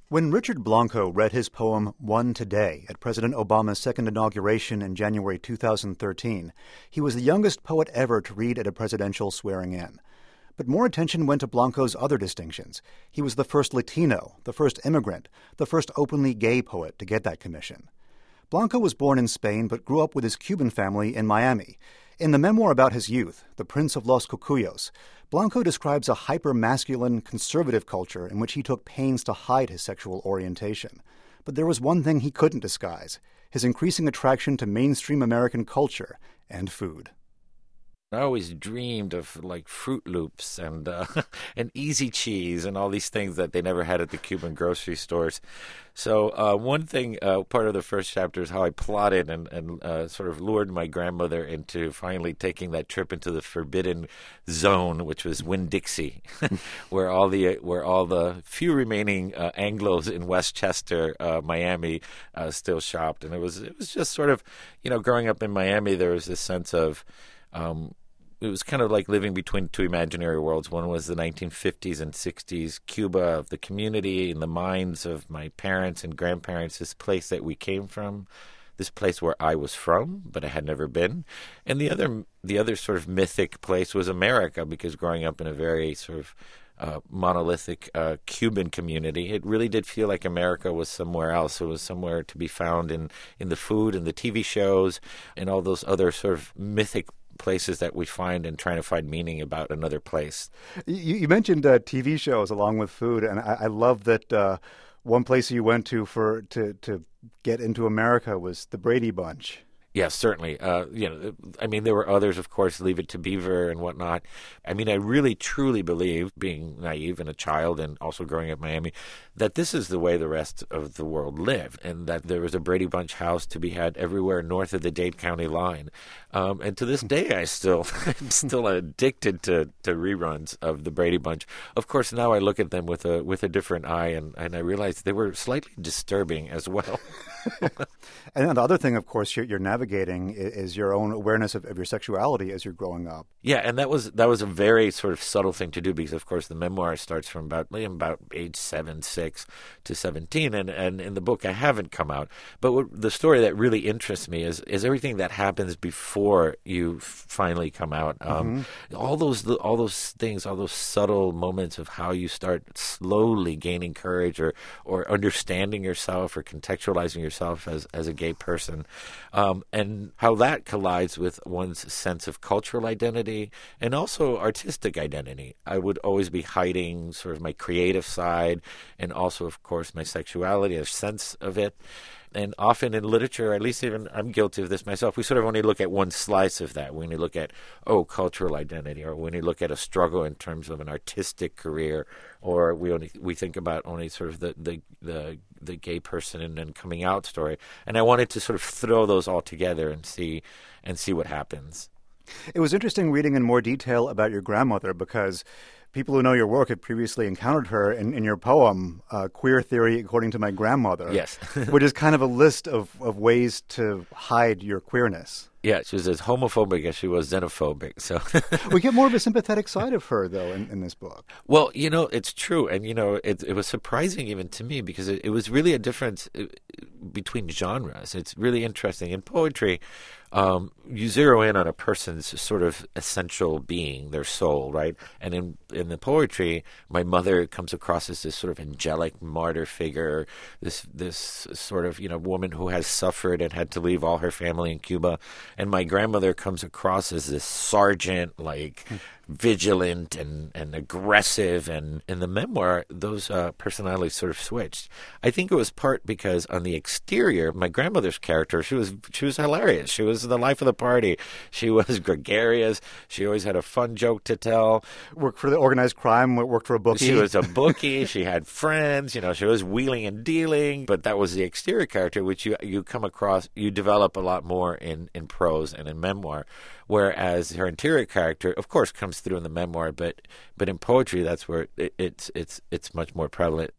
When Richard Blanco read his poem One Today at President Obama's second inauguration in January 2013, he was the youngest poet ever to read at a presidential swearing-in. But more attention went to Blanco's other distinctions. He was the first Latino, the first immigrant, the first openly gay poet to get that commission. Blanco was born in Spain but grew up with his Cuban family in Miami. In the memoir about his youth, The Prince of Los Cucuyos, Blanco describes a hyper-masculine, conservative culture in which he took pains to hide his sexual orientation. But there was one thing he couldn't disguise: his increasing attraction to mainstream American culture and food. I always dreamed of like Fruit Loops and and Easy Cheese and all these things that they never had at the Cuban grocery stores. So one thing, part of the first chapter is how I plotted and sort of lured my grandmother into finally taking that trip into the forbidden zone, which was Winn-Dixie, where all the few remaining Anglos in Westchester, Miami, still shopped. And it was just sort of, growing up in Miami, there was this sense of it was kind of like living between two imaginary worlds. One was the 1950s and 60s Cuba of the community in the minds of my parents and grandparents, this place that we came from, this place where I was from, but I had never been. And the other sort of mythic place was America, because growing up in a very sort of monolithic Cuban community, it really did feel like America was somewhere else. It was somewhere to be found in the food and the TV shows and all those other sort of mythic places that we find in trying to find meaning about another place. You mentioned TV shows along with food, and I love that one place you went to to get into America was the Brady Bunch. Yes, certainly. There were others, of course, Leave It to Beaver and whatnot. I really, truly believe, being naive and a child and also growing up in Miami, that this is the way the rest of the world lived, and that there was a Brady Bunch house to be had everywhere north of the Dade County line. And to this day, I'm still addicted to reruns of the Brady Bunch. Of course, now I look at them with a different eye, and I realize they were slightly disturbing as well. And the other thing, of course, you're navigating is your own awareness of your sexuality as you're growing up. Yeah, and that was a very sort of subtle thing to do, because, of course, the memoir starts from about age 6 to 17, and in the book I haven't come out. But the story that really interests me is everything that happens before you finally come out. All those things, all those subtle moments of how you start slowly gaining courage or understanding yourself or contextualizing yourself as a gay person, and how that collides with one's sense of cultural identity and also artistic identity. I would always be hiding sort of my creative side and also, of course, my sexuality, a sense of it. And often in literature, at least even I'm guilty of this myself, we sort of only look at one slice of that. When you look at, cultural identity, or when you look at a struggle in terms of an artistic career, or we think about only sort of the gay person and coming out story. And I wanted to sort of throw those all together and see what happens. It was interesting reading in more detail about your grandmother, because people who know your work had previously encountered her in your poem, Queer Theory According to My Grandmother. Yes. Which is kind of a list of ways to hide your queerness. Yeah, she was as homophobic as she was xenophobic. So we get more of a sympathetic side of her, though, in this book. Well, it's true. And, it was surprising even to me, because it was really a difference between genres. It's really interesting. In poetry, you zero in on a person's sort of essential being, their soul, right? And in the poetry, my mother comes across as this sort of angelic martyr figure, this sort of, woman who has suffered and had to leave all her family in Cuba. And my grandmother comes across as this sergeant, like vigilant and aggressive. And in the memoir, those personalities sort of switched. I think it was part because on the exterior, my grandmother's character, she was hilarious. She was the life of the party. She was gregarious. She always had a fun joke to tell. Worked for the organized crime, worked for a bookie. She was a bookie. She had friends. She was wheeling and dealing. But that was the exterior character, which you come across, you develop a lot more in prose and in memoir. Whereas her interior character, of course, comes through in the memoir, but in poetry, that's where it's much more prevalent.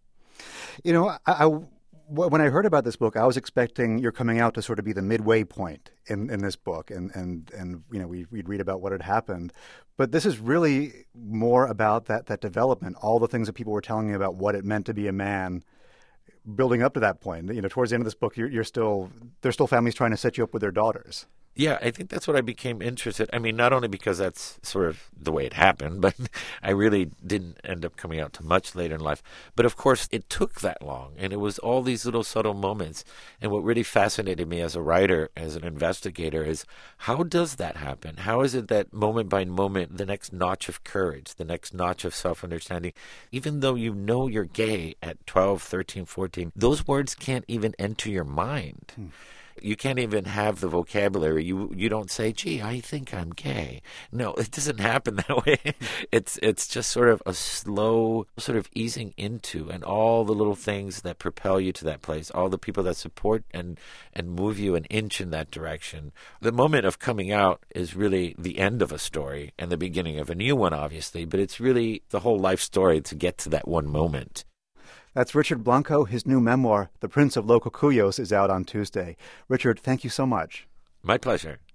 When I heard about this book, I was expecting your coming out to sort of be the midway point in this book, and we'd read about what had happened. But this is really more about that development, all the things that people were telling me about what it meant to be a man building up to that point. Towards the end of this book, there's still families trying to set you up with their daughters. Yeah, I think that's what I became interested. I mean, not only because that's sort of the way it happened, but I really didn't end up coming out to much later in life. But of course, it took that long, and it was all these little subtle moments. And what really fascinated me as a writer, as an investigator, is how does that happen? How is it that moment by moment, the next notch of courage, the next notch of self-understanding, even though you know you're gay at 12, 13, 14, those words can't even enter your mind. You can't even have the vocabulary. You don't say, gee, I think I'm gay. No, it doesn't happen that way. It's just sort of a slow sort of easing into, and all the little things that propel you to that place, all the people that support and move you an inch in that direction. The moment of coming out is really the end of a story and the beginning of a new one, obviously, but it's really the whole life story to get to that one moment. That's Richard Blanco. His new memoir, The Prince of Los Cocuyos, is out on Tuesday. Richard, thank you so much. My pleasure.